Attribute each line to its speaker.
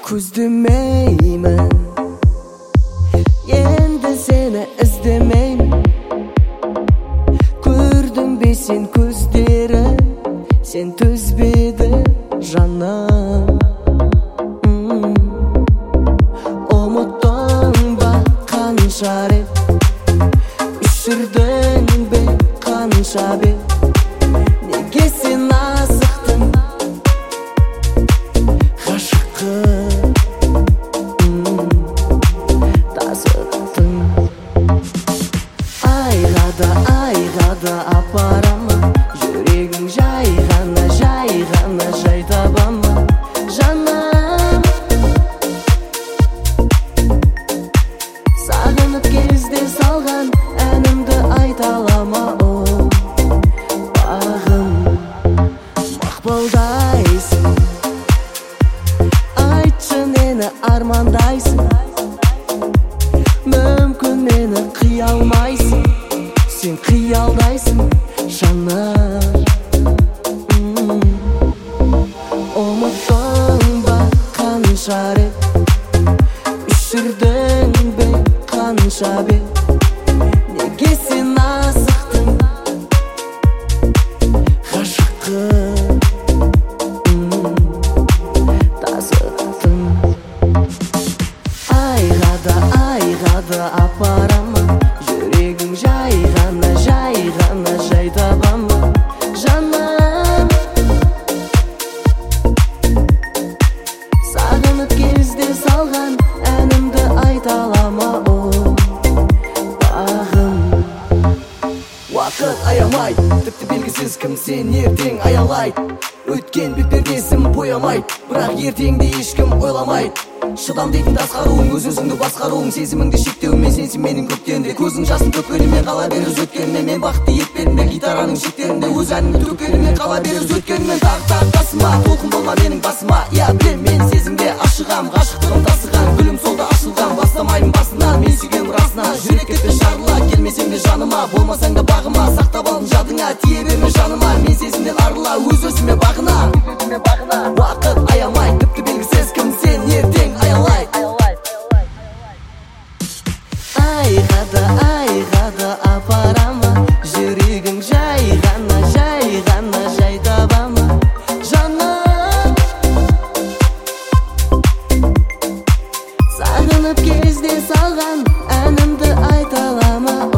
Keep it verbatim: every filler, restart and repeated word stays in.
Speaker 1: Көздемеймін, енді сені іздемеймін. Көрдің бе сен көздері, сен төзбеді жаным. Ұмыттың ба қанша рет, үшірдің бе қанша бет. Неге сен асықтың ғашыққа, тасыттың. Айға да айға да апарама, жүрегің жай ғана жай ғана жай табама жаным. Сағынып кезде салған әнімді айта алама, о бағым мақпалдайсың. Айтшы нені армандайсың, мүмкін мені қия алмайсың, сен қиялдайсың жаным. Ұмыттың ба қанша рет, үшірдің бе қанша бет. Неге сен асықтың ғашыққа, тасыттың. Айға да айға да апарама, жүрегің жай ғана жай ғана жай табама жаным. Сағынып кезде салған әнімді айта алама, о бағым. Уақыт аямайды, тіпті белгісіз кім сен ертең аялайды. Өткен бетпердесін боямайды, бірақ ертеңді ешкім ойламайды. Шыдам дейтін тасқаруың, өз-өзіңді басқаруың, сезіміңді шектеумен сенсің менің көктемде. Көзің жасын төккенімен қала беріз өткенімен, мен бақытты етпедім бе гитараның шектерінде. Өз әніңді төккенімен қала беріз өткенімен. Тағы тағы тасыма, толқын болма менің басыма. Я білем мен сезімге ашығам, ғашықтығым тасыған, гүлім солда ашылған. Бастамаймын басынан, мен сүйгенім расына, жүрек кетпес жарыла. Келмесең де жаныма, болмасаң да бағыма, сақтап алдым жадыңа, тие берме жаныма. Мен сезімден арыла, өз-өзіме бағына. Уақыт аямай, тіпті белгісіз кім сен ертең аялайды. Айға да айға да апарама, жүрегің жай ғана жай ғана жай табама жаным. Сағынып кезде салған әнімді айта алама,